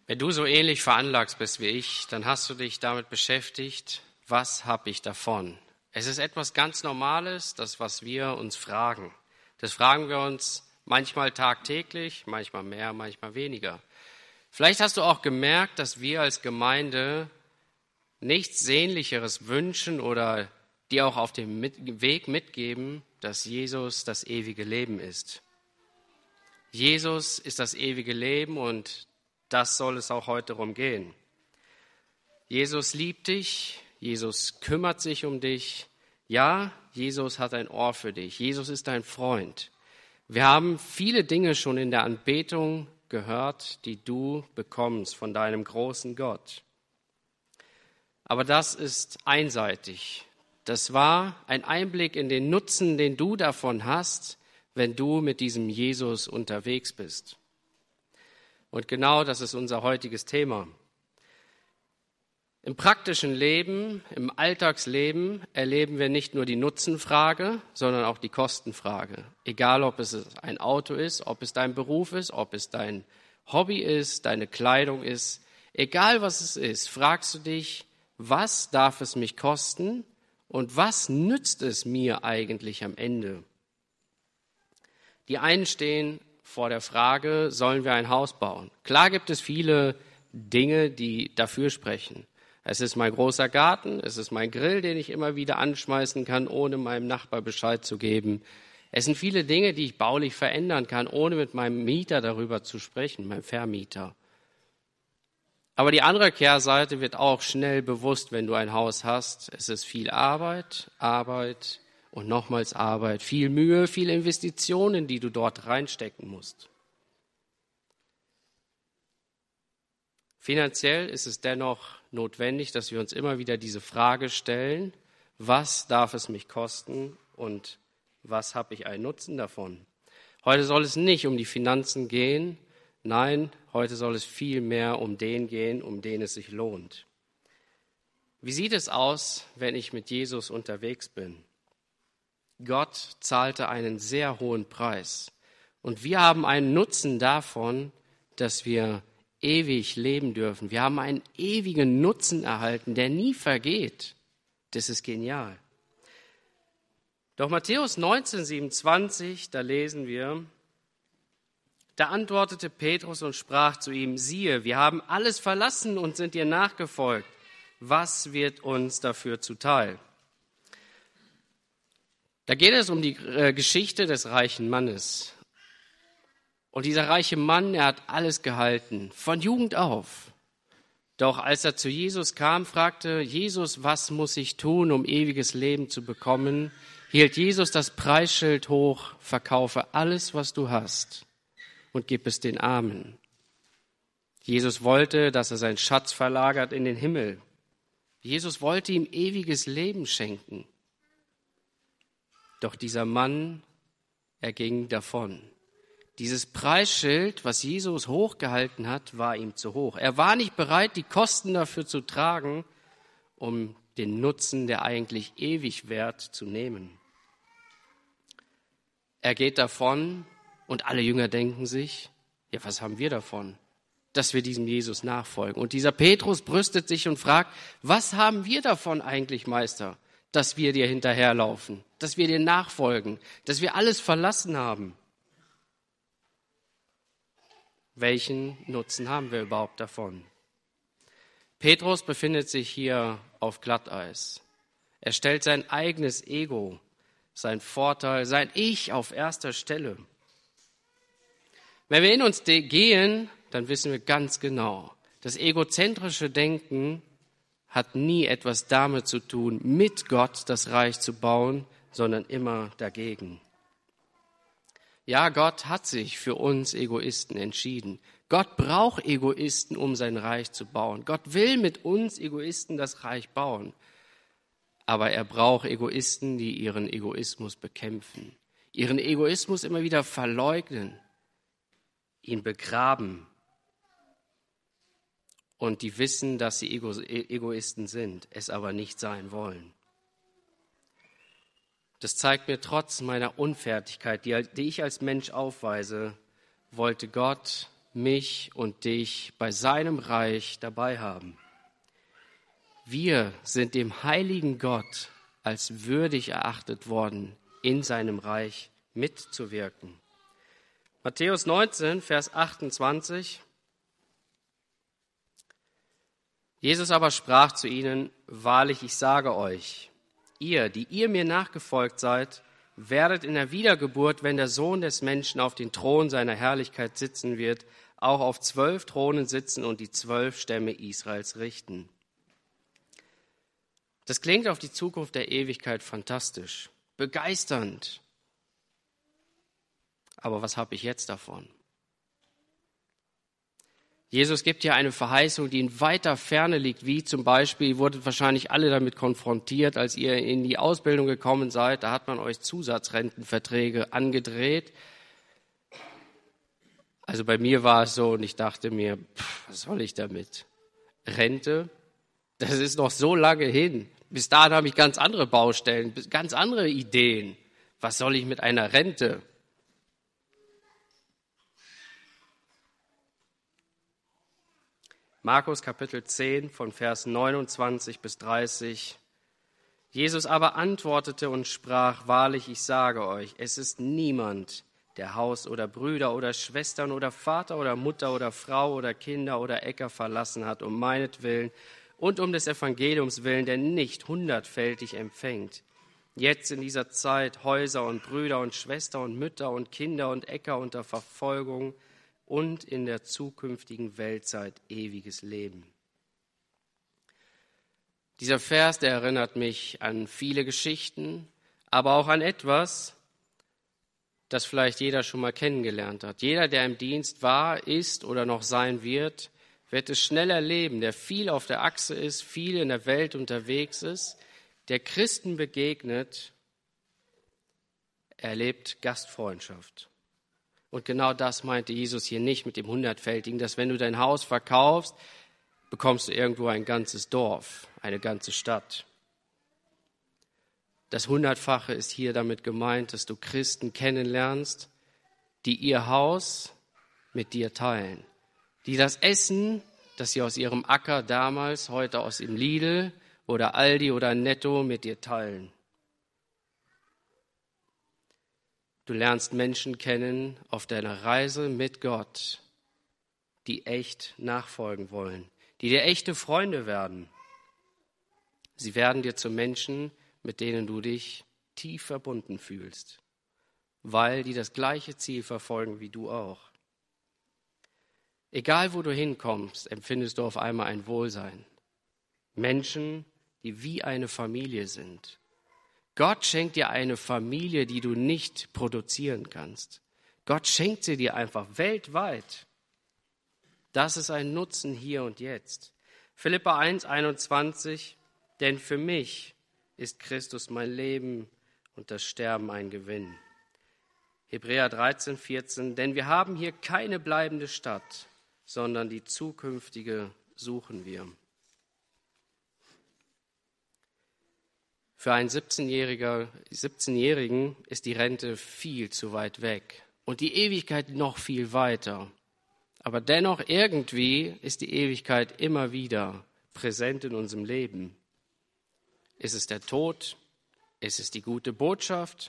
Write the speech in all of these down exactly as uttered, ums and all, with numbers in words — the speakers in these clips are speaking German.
Wenn du so ähnlich veranlagt bist wie ich, dann hast du dich damit beschäftigt, was habe ich davon? Es ist etwas ganz Normales, das, was wir uns fragen. Das fragen wir uns manchmal tagtäglich, manchmal mehr, manchmal weniger. Vielleicht hast du auch gemerkt, dass wir als Gemeinde nichts Sehnlicheres wünschen oder dir auch auf dem Weg mitgeben, dass Jesus das ewige Leben ist. Jesus ist das ewige Leben und das soll es auch heute darum gehen. Jesus liebt dich, Jesus kümmert sich um dich. Ja, Jesus hat ein Ohr für dich. Jesus ist dein Freund. Wir haben viele Dinge schon in der Anbetung gehört, die du bekommst von deinem großen Gott. Aber das ist einseitig. Das war ein Einblick in den Nutzen, den du davon hast, wenn du mit diesem Jesus unterwegs bist. Und genau das ist unser heutiges Thema. Im praktischen Leben, im Alltagsleben erleben wir nicht nur die Nutzenfrage, sondern auch die Kostenfrage. Egal, ob es ein Auto ist, ob es dein Beruf ist, ob es dein Hobby ist, deine Kleidung ist. Egal, was es ist, fragst du dich, was darf es mich kosten und was nützt es mir eigentlich am Ende? Die einen stehen vor der Frage, sollen wir ein Haus bauen? Klar gibt es viele Dinge, die dafür sprechen. Es ist mein großer Garten, es ist mein Grill, den ich immer wieder anschmeißen kann, ohne meinem Nachbar Bescheid zu geben. Es sind viele Dinge, die ich baulich verändern kann, ohne mit meinem Mieter darüber zu sprechen, meinem Vermieter. Aber die andere Kehrseite wird auch schnell bewusst, wenn du ein Haus hast. Es ist viel Arbeit, Arbeit und nochmals Arbeit, viel Mühe, viele Investitionen, die du dort reinstecken musst. Finanziell ist es dennoch notwendig, dass wir uns immer wieder diese Frage stellen, was darf es mich kosten und was habe ich einen Nutzen davon? Heute soll es nicht um die Finanzen gehen, nein, heute soll es viel mehr um den gehen, um den es sich lohnt. Wie sieht es aus, wenn ich mit Jesus unterwegs bin? Gott zahlte einen sehr hohen Preis und wir haben einen Nutzen davon, dass wir ewig leben dürfen. Wir haben einen ewigen Nutzen erhalten, der nie vergeht. Das ist genial. Doch Matthäus neunzehn, siebenundzwanzig, da lesen wir, da antwortete Petrus und sprach zu ihm, siehe, wir haben alles verlassen und sind dir nachgefolgt. Was wird uns dafür zuteil? Da geht es um die äh, Geschichte des reichen Mannes. Und dieser reiche Mann, er hat alles gehalten, von Jugend auf. Doch als er zu Jesus kam, fragte Jesus, was muss ich tun, um ewiges Leben zu bekommen? Hielt Jesus das Preisschild hoch, verkaufe alles, was du hast und gib es den Armen. Jesus wollte, dass er seinen Schatz verlagert in den Himmel. Jesus wollte ihm ewiges Leben schenken. Doch dieser Mann, er ging davon. Dieses Preisschild, was Jesus hochgehalten hat, war ihm zu hoch. Er war nicht bereit, die Kosten dafür zu tragen, um den Nutzen, der eigentlich ewig währt, zu nehmen. Er geht davon und alle Jünger denken sich, ja, was haben wir davon, dass wir diesem Jesus nachfolgen? Und dieser Petrus brüstet sich und fragt, was haben wir davon eigentlich, Meister, dass wir dir hinterherlaufen, dass wir dir nachfolgen, dass wir alles verlassen haben? Welchen Nutzen haben wir überhaupt davon? Petrus befindet sich hier auf Glatteis. Er stellt sein eigenes Ego, sein Vorteil, sein Ich auf erster Stelle. Wenn wir in uns gehen, dann wissen wir ganz genau, das egozentrische Denken hat nie etwas damit zu tun, mit Gott das Reich zu bauen, sondern immer dagegen. Ja, Gott hat sich für uns Egoisten entschieden. Gott braucht Egoisten, um sein Reich zu bauen. Gott will mit uns Egoisten das Reich bauen. Aber er braucht Egoisten, die ihren Egoismus bekämpfen, ihren Egoismus immer wieder verleugnen, ihn begraben und die wissen, dass sie Ego- Egoisten sind, es aber nicht sein wollen. Das zeigt mir trotz meiner Unfertigkeit, die, die ich als Mensch aufweise, wollte Gott mich und dich bei seinem Reich dabei haben. Wir sind dem heiligen Gott als würdig erachtet worden, in seinem Reich mitzuwirken. Matthäus neunzehn, Vers achtundzwanzig. Jesus aber sprach zu ihnen: Wahrlich, ich sage euch, ihr, die ihr mir nachgefolgt seid, werdet in der Wiedergeburt, wenn der Sohn des Menschen auf den Thron seiner Herrlichkeit sitzen wird, auch auf zwölf Thronen sitzen und die zwölf Stämme Israels richten. Das klingt auf die Zukunft der Ewigkeit fantastisch, begeisternd. Aber was habe ich jetzt davon? Jesus gibt hier eine Verheißung, die in weiter Ferne liegt, wie zum Beispiel, ihr wurdet wahrscheinlich alle damit konfrontiert, als ihr in die Ausbildung gekommen seid, da hat man euch Zusatzrentenverträge angedreht. Also bei mir war es so und ich dachte mir, pff, was soll ich damit? Rente? Das ist noch so lange hin. Bis dahin habe ich ganz andere Baustellen, ganz andere Ideen. Was soll ich mit einer Rente? Markus Kapitel zehn von Vers neunundzwanzig bis dreißig. Jesus aber antwortete und sprach: Wahrlich, ich sage euch, es ist niemand, der Haus oder Brüder oder Schwestern oder Vater oder Mutter oder Frau oder Kinder oder Äcker verlassen hat, um meinetwillen und um des Evangeliums willen, der nicht hundertfältig empfängt. Jetzt in dieser Zeit Häuser und Brüder und Schwestern und Mütter und Kinder und Äcker unter Verfolgung und in der zukünftigen Weltzeit ewiges Leben. Dieser Vers, der erinnert mich an viele Geschichten, aber auch an etwas, das vielleicht jeder schon mal kennengelernt hat. Jeder, der im Dienst war, ist oder noch sein wird, wird es schnell erleben, der viel auf der Achse ist, viel in der Welt unterwegs ist, der Christen begegnet, erlebt Gastfreundschaft. Und genau das meinte Jesus hier nicht mit dem Hundertfältigen, dass wenn du dein Haus verkaufst, bekommst du irgendwo ein ganzes Dorf, eine ganze Stadt. Das Hundertfache ist hier damit gemeint, dass du Christen kennenlernst, die ihr Haus mit dir teilen, die das Essen, das sie aus ihrem Acker damals, heute aus dem Lidl oder Aldi oder Netto mit dir teilen. Du lernst Menschen kennen auf deiner Reise mit Gott, die echt nachfolgen wollen, die dir echte Freunde werden. Sie werden dir zu Menschen, mit denen du dich tief verbunden fühlst, weil die das gleiche Ziel verfolgen wie du auch. Egal, wo du hinkommst, empfindest du auf einmal ein Wohlsein. Menschen, die wie eine Familie sind. Gott schenkt dir eine Familie, die du nicht produzieren kannst. Gott schenkt sie dir einfach weltweit. Das ist ein Nutzen hier und jetzt. Philipper eins, einundzwanzig, denn für mich ist Christus mein Leben und das Sterben ein Gewinn. Hebräer dreizehn, vierzehn, denn wir haben hier keine bleibende Stadt, sondern die zukünftige suchen wir. Für einen siebzehnjährigen ist die Rente viel zu weit weg und die Ewigkeit noch viel weiter. Aber dennoch irgendwie ist die Ewigkeit immer wieder präsent in unserem Leben. Ist es der Tod? Ist es die gute Botschaft?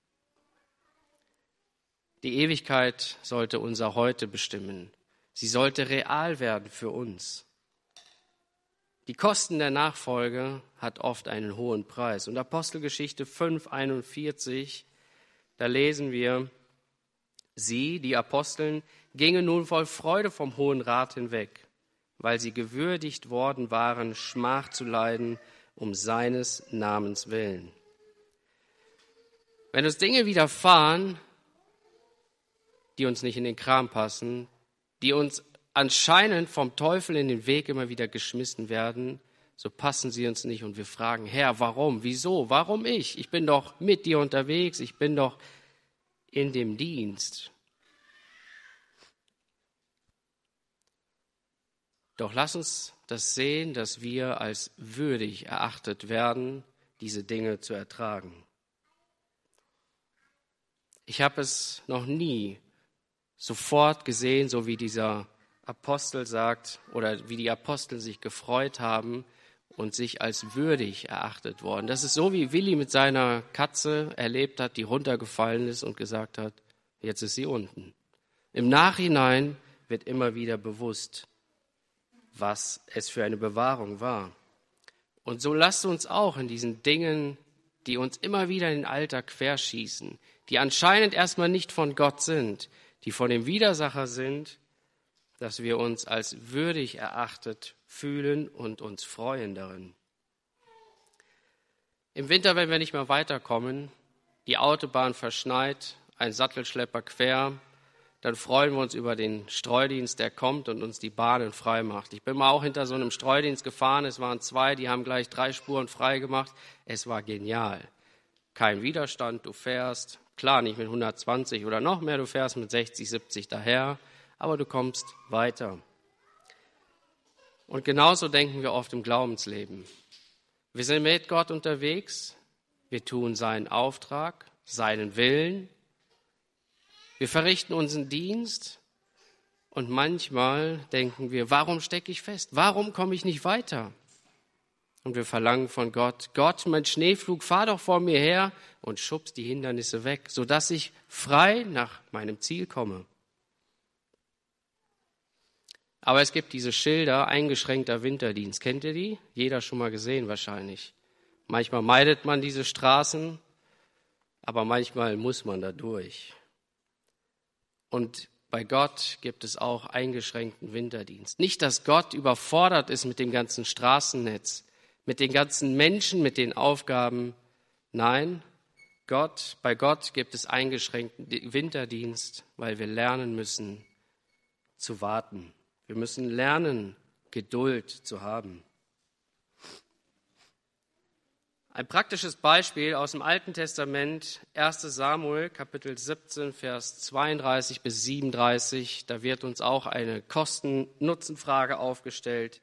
Die Ewigkeit sollte unser Heute bestimmen. Sie sollte real werden für uns. Die Kosten der Nachfolge hat oft einen hohen Preis. Und Apostelgeschichte fünf, einundvierzig, da lesen wir, sie, die Aposteln, gingen nun voll Freude vom Hohen Rat hinweg, weil sie gewürdigt worden waren, Schmach zu leiden, um seines Namens willen. Wenn uns Dinge widerfahren, die uns nicht in den Kram passen, die uns anscheinend vom Teufel in den Weg immer wieder geschmissen werden, so passen sie uns nicht und wir fragen, Herr, warum, wieso, warum ich? Ich bin doch mit dir unterwegs, ich bin doch in dem Dienst. Doch lass uns das sehen, dass wir als würdig erachtet werden, diese Dinge zu ertragen. Ich habe es noch nie sofort gesehen, so wie dieser Apostel sagt, oder wie die Apostel sich gefreut haben und sich als würdig erachtet worden. Das ist so, wie Willi mit seiner Katze erlebt hat, die runtergefallen ist und gesagt hat, jetzt ist sie unten. Im Nachhinein wird immer wieder bewusst, was es für eine Bewahrung war. Und so lasst uns auch in diesen Dingen, die uns immer wieder in den Alltag querschießen, die anscheinend erstmal nicht von Gott sind, die von dem Widersacher sind, dass wir uns als würdig erachtet fühlen und uns freuen darin. Im Winter, wenn wir nicht mehr weiterkommen, die Autobahn verschneit, ein Sattelschlepper quer, dann freuen wir uns über den Streudienst, der kommt und uns die Bahnen frei macht. Ich bin mal auch hinter so einem Streudienst gefahren, es waren zwei, die haben gleich drei Spuren frei gemacht. Es war genial. Kein Widerstand, du fährst, klar nicht mit hundertzwanzig oder noch mehr, du fährst mit sechzig, siebzig daher, aber du kommst weiter. Und genauso denken wir oft im Glaubensleben. Wir sind mit Gott unterwegs, wir tun seinen Auftrag, seinen Willen, wir verrichten unseren Dienst und manchmal denken wir, warum stecke ich fest? Warum komme ich nicht weiter? Und wir verlangen von Gott, Gott, mein Schneeflug, fahr doch vor mir her und schubst die Hindernisse weg, sodass ich frei nach meinem Ziel komme. Aber es gibt diese Schilder, eingeschränkter Winterdienst. Kennt ihr die? Jeder schon mal gesehen wahrscheinlich. Manchmal meidet man diese Straßen, aber manchmal muss man da durch. Und bei Gott gibt es auch eingeschränkten Winterdienst. Nicht, dass Gott überfordert ist mit dem ganzen Straßennetz, mit den ganzen Menschen, mit den Aufgaben. Nein, Gott, bei Gott gibt es eingeschränkten Winterdienst, weil wir lernen müssen zu warten. Wir müssen lernen, Geduld zu haben. Ein praktisches Beispiel aus dem Alten Testament, erstes Samuel, Kapitel siebzehn, Vers zweiunddreißig bis siebenunddreißig. Da wird uns auch eine Kosten-Nutzen-Frage aufgestellt.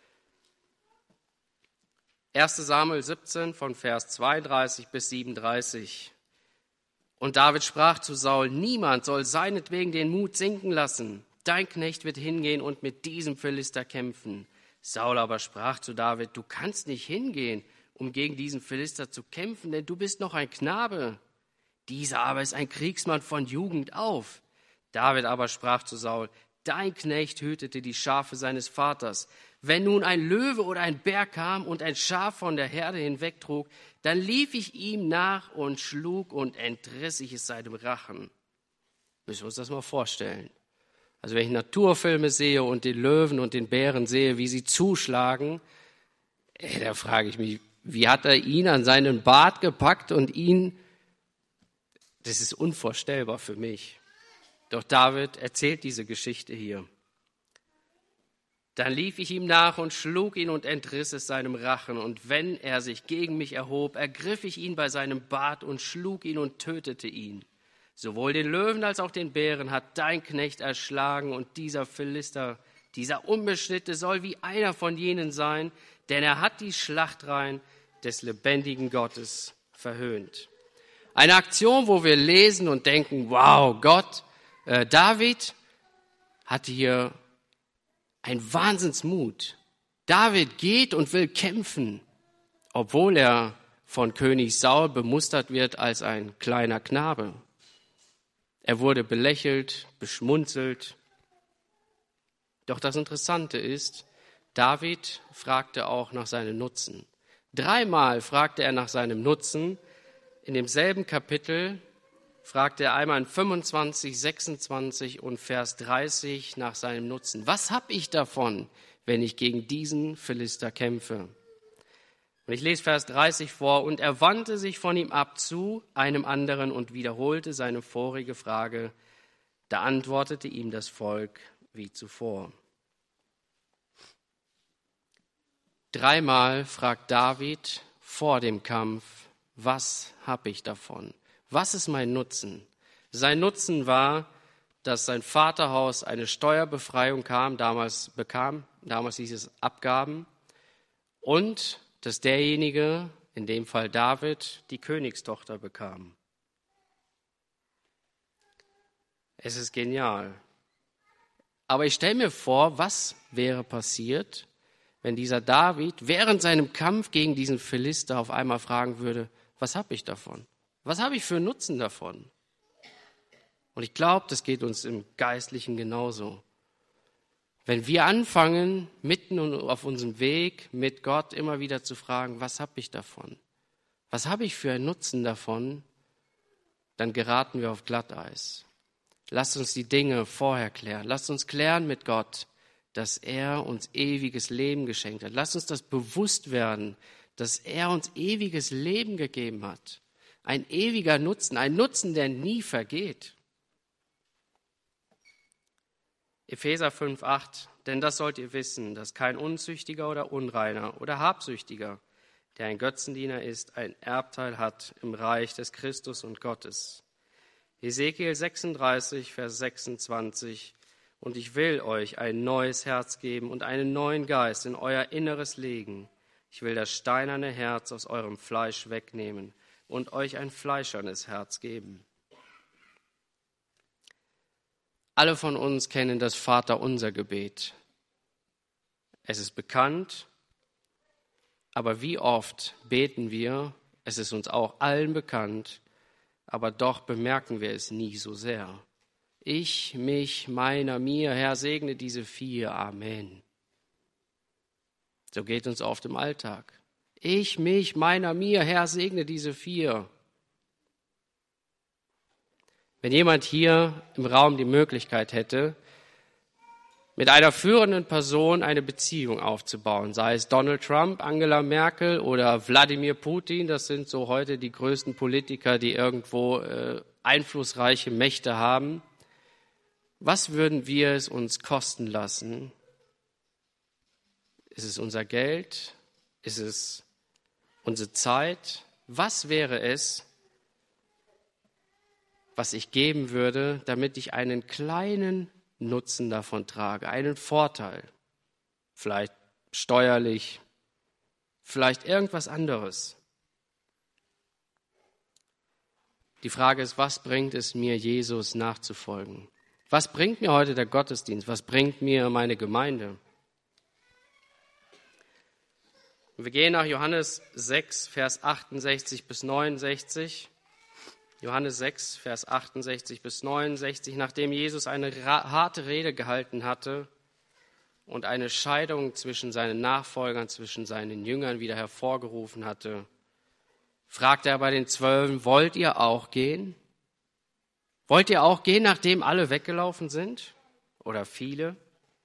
erstes Samuel siebzehn von Vers zweiunddreißig bis siebenunddreißig. Und David sprach zu Saul, niemand soll seinetwegen den Mut sinken lassen. Dein Knecht wird hingehen und mit diesem Philister kämpfen. Saul aber sprach zu David, du kannst nicht hingehen, um gegen diesen Philister zu kämpfen, denn du bist noch ein Knabe. Dieser aber ist ein Kriegsmann von Jugend auf. David aber sprach zu Saul, dein Knecht hütete die Schafe seines Vaters. Wenn nun ein Löwe oder ein Bär kam und ein Schaf von der Herde hinwegtrug, dann lief ich ihm nach und schlug und entriss ich es seinem Rachen. Müssen wir uns das mal vorstellen. Also wenn ich Naturfilme sehe und den Löwen und den Bären sehe, wie sie zuschlagen, ey, da frage ich mich, wie hat er ihn an seinen Bart gepackt und ihn, das ist unvorstellbar für mich. Doch David erzählt diese Geschichte hier. Dann lief ich ihm nach und schlug ihn und entriss es seinem Rachen. Und wenn er sich gegen mich erhob, ergriff ich ihn bei seinem Bart und schlug ihn und tötete ihn. Sowohl den Löwen als auch den Bären hat dein Knecht erschlagen und dieser Philister, dieser Unbeschnittene soll wie einer von jenen sein, denn er hat die Schlachtreihen des lebendigen Gottes verhöhnt. Eine Aktion, wo wir lesen und denken, wow, Gott, äh, David hatte hier einen Wahnsinnsmut. David geht und will kämpfen, obwohl er von König Saul bemustert wird als ein kleiner Knabe. Er wurde belächelt, beschmunzelt. Doch das Interessante ist, David fragte auch nach seinem Nutzen. Dreimal fragte er nach seinem Nutzen. In demselben Kapitel fragte er einmal in fünfundzwanzig, sechsundzwanzig und Vers dreißig nach seinem Nutzen. Was habe ich davon, wenn ich gegen diesen Philister kämpfe? Und ich lese Vers dreißig vor. Und er wandte sich von ihm ab zu einem anderen und wiederholte seine vorige Frage. Da antwortete ihm das Volk wie zuvor. Dreimal fragt David vor dem Kampf, was habe ich davon? Was ist mein Nutzen? Sein Nutzen war, dass sein Vaterhaus eine Steuerbefreiung kam, damals bekam, damals hieß es Abgaben, und dass derjenige, in dem Fall David, die Königstochter bekam. Es ist genial. Aber ich stelle mir vor, was wäre passiert, wenn dieser David während seinem Kampf gegen diesen Philister auf einmal fragen würde, was habe ich davon? Was habe ich für einen Nutzen davon? Und ich glaube, das geht uns im Geistlichen genauso. Wenn wir anfangen, mitten auf unserem Weg mit Gott immer wieder zu fragen, was habe ich davon? Was habe ich für einen Nutzen davon? Dann geraten wir auf Glatteis. Lasst uns die Dinge vorher klären. Lasst uns klären mit Gott, dass er uns ewiges Leben geschenkt hat. Lasst uns das bewusst werden, dass er uns ewiges Leben gegeben hat. Ein ewiger Nutzen, ein Nutzen, der nie vergeht. Epheser fünf, acht, denn das sollt ihr wissen, dass kein Unzüchtiger oder Unreiner oder Habsüchtiger, der ein Götzendiener ist, ein Erbteil hat im Reich des Christus und Gottes. Hesekiel sechsunddreißig, Vers sechsundzwanzig, und ich will euch ein neues Herz geben und einen neuen Geist in euer Inneres legen. Ich will das steinerne Herz aus eurem Fleisch wegnehmen und euch ein fleischernes Herz geben. Alle von uns kennen das Vaterunser-Gebet. Es ist bekannt, aber wie oft beten wir, es ist uns auch allen bekannt, aber doch bemerken wir es nie so sehr. Ich, mich, meiner, mir, Herr, segne diese vier. Amen. So geht uns oft im Alltag. Ich, mich, meiner, mir, Herr, segne diese vier. Wenn jemand hier im Raum die Möglichkeit hätte, mit einer führenden Person eine Beziehung aufzubauen, sei es Donald Trump, Angela Merkel oder Wladimir Putin, das sind so heute die größten Politiker, die irgendwo äh, einflussreiche Mächte haben, was würden wir es uns kosten lassen? Ist es unser Geld? Ist es unsere Zeit? Was wäre es, was ich geben würde, damit ich einen kleinen Nutzen davon trage, einen Vorteil, vielleicht steuerlich, vielleicht irgendwas anderes. Die Frage ist, was bringt es mir, Jesus nachzufolgen? Was bringt mir heute der Gottesdienst? Was bringt mir meine Gemeinde? Wir gehen nach Johannes sechs, Vers achtundsechzig bis neunundsechzig. Johannes sechs, Vers achtundsechzig bis neunundsechzig, nachdem Jesus eine harte Rede gehalten hatte und eine Scheidung zwischen seinen Nachfolgern, zwischen seinen Jüngern wieder hervorgerufen hatte, fragte er bei den Zwölfen, wollt ihr auch gehen? Wollt ihr auch gehen, nachdem alle weggelaufen sind? Oder viele?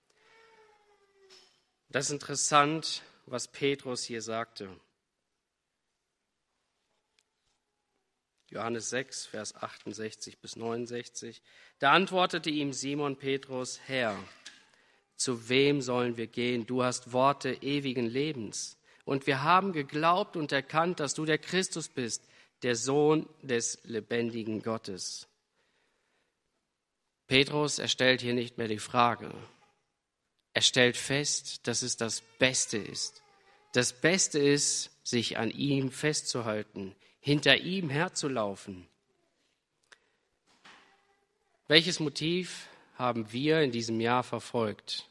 Das ist interessant, was Petrus hier sagte. Johannes sechs, Vers achtundsechzig bis neunundsechzig. Da antwortete ihm Simon Petrus, Herr, zu wem sollen wir gehen? Du hast Worte ewigen Lebens. Und wir haben geglaubt und erkannt, dass du der Christus bist, der Sohn des lebendigen Gottes. Petrus, er stellt hier nicht mehr die Frage. Er stellt fest, dass es das Beste ist. Das Beste ist, sich an ihm festzuhalten, hinter ihm herzulaufen. Welches Motiv haben wir in diesem Jahr verfolgt?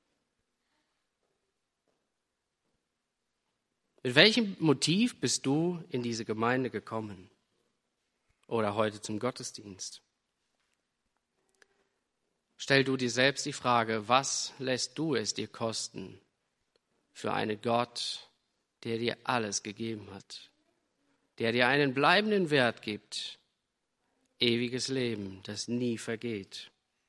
Mit welchem Motiv bist du in diese Gemeinde gekommen oder heute zum Gottesdienst? Stell du dir selbst die Frage, was lässt du es dir kosten für einen Gott, der dir alles gegeben hat, der dir einen bleibenden Wert gibt, ewiges Leben, das nie vergeht.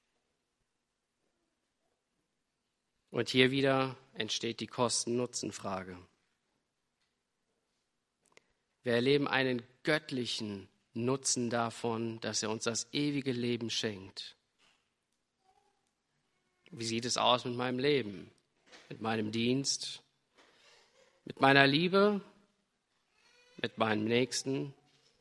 Und hier wieder entsteht die Kosten-Nutzen-Frage. Wir erleben einen göttlichen Nutzen davon, dass er uns das ewige Leben schenkt. Wie sieht es aus mit meinem Leben, mit meinem Dienst, mit meiner Liebe, mit meinem Nächsten?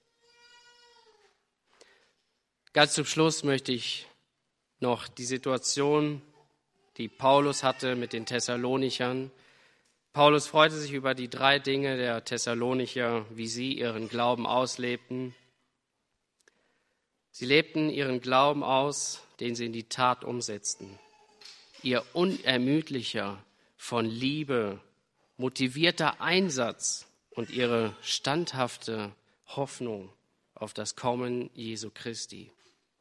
Ganz zum Schluss möchte ich noch die Situation, die Paulus hatte mit den Thessalonichern. Paulus freute sich über die drei Dinge der Thessalonicher, wie sie ihren Glauben auslebten. Sie lebten ihren Glauben aus, den sie in die Tat umsetzten. Ihr unermüdlicher, von Liebe motivierter Einsatz und ihre standhafte Hoffnung auf das Kommen Jesu Christi.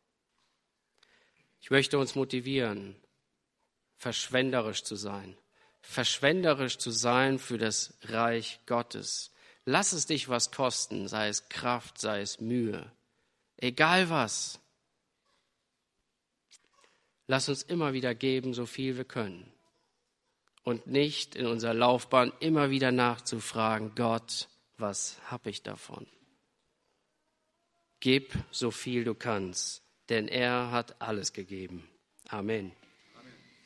Ich möchte uns motivieren, verschwenderisch zu sein, verschwenderisch zu sein für das Reich Gottes. Lass es dich was kosten, sei es Kraft, sei es Mühe, egal was. Lass uns immer wieder geben, so viel wir können. Und nicht in unserer Laufbahn immer wieder nachzufragen, Gott, was habe ich davon? Gib so viel du kannst, denn er hat alles gegeben. Amen.